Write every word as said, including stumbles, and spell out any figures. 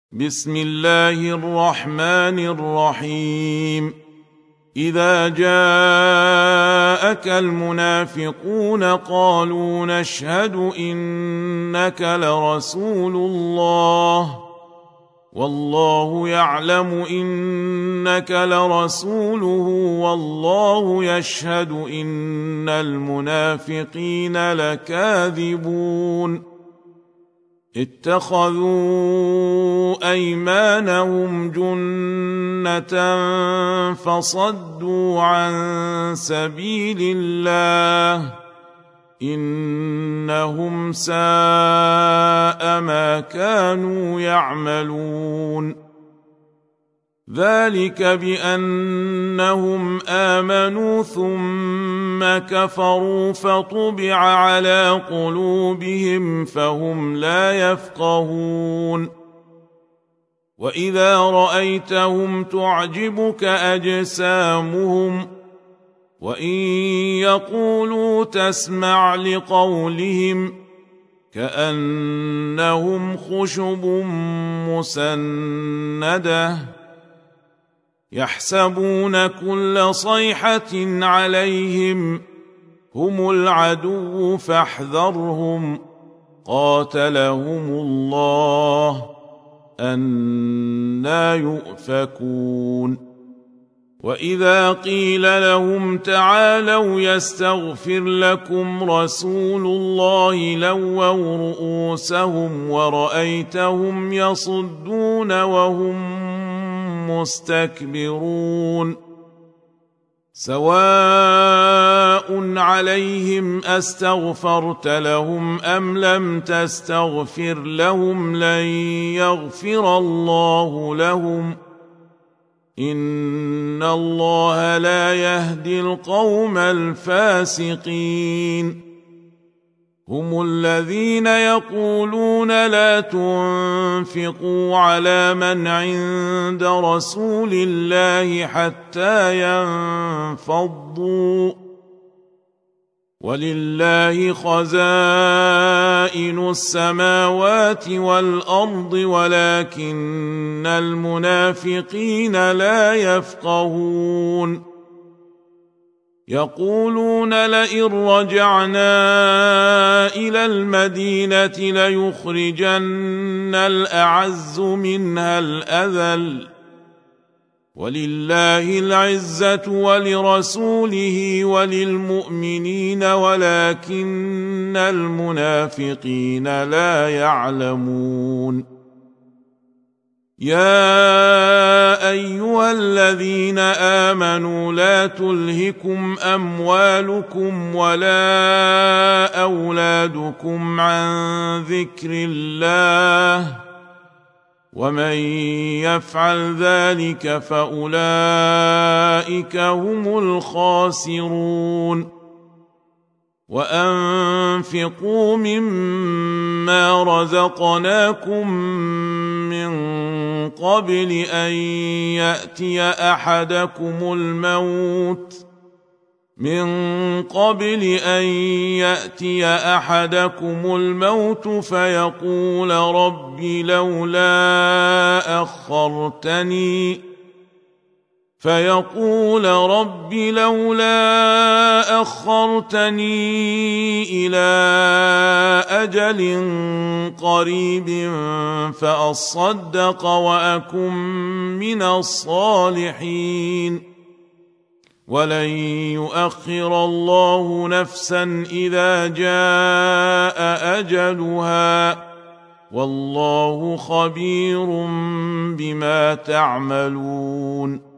بسم الله الرحمن الرحيم. إذا جاءك المنافقون قالوا نشهد إنك لرسول الله والله يعلم إنك لرسوله والله يشهد إن المنافقين لكاذبون. اتخذوا أيمانهم جنة فصدوا عن سبيل الله إنهم ساء ما كانوا يعملون. ذلك بأنهم آمنوا ثم كفروا فطبع على قلوبهم فهم لا يفقهون. وإذا رأيتهم تعجبك أجسامهم وإن يقولوا تسمع لقولهم كأنهم خشب مسندة يحسبون كل صيحة عليهم هم العدو فاحذرهم قاتلهم الله أنى يؤفكون. وإذا قيل لهم تعالوا يستغفر لكم رسول الله لووا رؤوسهم ورأيتهم يصدون وهم مستكبرون. سواء عليهم أستغفرت لهم أم لم تستغفر لهم لن يغفر الله لهم إن الله لا يهدي القوم الفاسقين. هم الذين يقولون لا تنفقوا على من عند رسول الله حتى ينفضوا ولله خزائن السماوات والأرض ولكن المنافقين لا يفقهون. يقولون لئن رجعنا إلى المدينة ليخرجن الأعز منها الأذل ولله العزة ولرسوله وللمؤمنين ولكن المنافقين لا يعلمون. يا أيها الذين آمنوا لا تلهكم أموالكم ولا أولادكم عن ذكر الله ومن يفعل ذلك فأولئك هم الخاسرون. وأنفقوا مما رزقناكم من قبل أن يأتي أحدكم الموت من قبل أن يأتي أحدكم الموت فيقول رب لولا أخرتني فيقول رب لولا أخرتني إلى أجل قريب فأصدق وأكن من الصالحين ولن يؤخر الله نفسا إذا جاء أجلها والله خبير بما تعملون.